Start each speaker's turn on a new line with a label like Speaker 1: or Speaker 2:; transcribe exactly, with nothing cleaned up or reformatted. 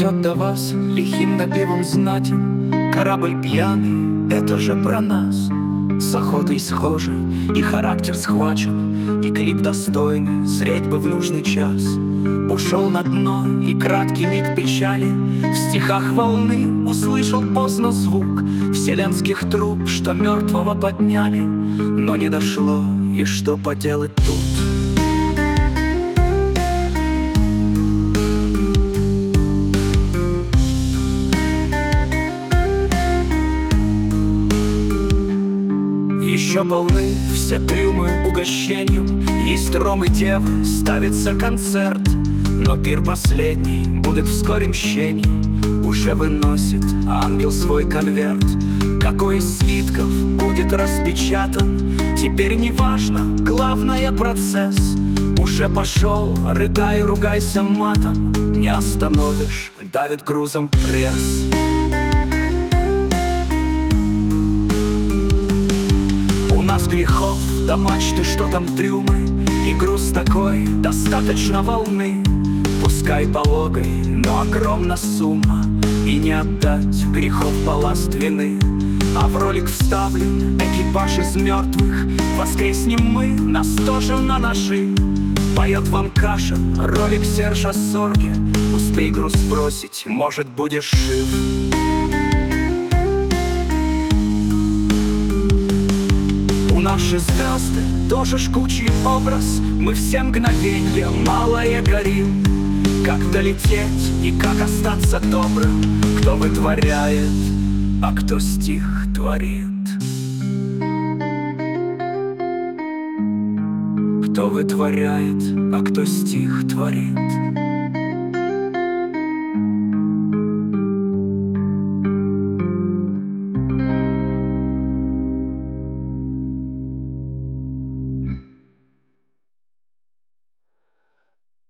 Speaker 1: идет до вас лихим напевом знатен. Корабль пьяный, это же про нас. С охотой схожи, и характер схвачен, и клип достойный, зреть бы в нужный час. Ушел на дно, и краткий миг печали в стихах волны услышал поздно звук вселенских труб, что мертвого подняли, но не дошло, и что поделать тут. Еще полны все трюмы угощению, есть ром и девы, ставится концерт. Но пир последний будет вскоре мщений, уже выносит ангел свой конверт. Какой из свитков будет распечатан, теперь не важно, главное процесс. Уже пошел, рыдай, ругайся матом, не остановишь, давит грузом пресс. У нас грехов до мачты, что там трюмы, и груз такой, достаточно волны. Пускай пологой, но огромна сумма, и не отдать грехов балласт вины. А в ролик вставлен экипаж из мертвых, воскреснем мы, нас тоже на ножи. Поет вам Кашин, ролик Серж Ассорги, успей груз бросить, может будешь жив. Наши звезды тоже жгучий образ, мы все мгновенья малое горим. Как долететь и как остаться добрым, кто вытворяет, а кто стих творит. Кто вытворяет, а кто стих творит.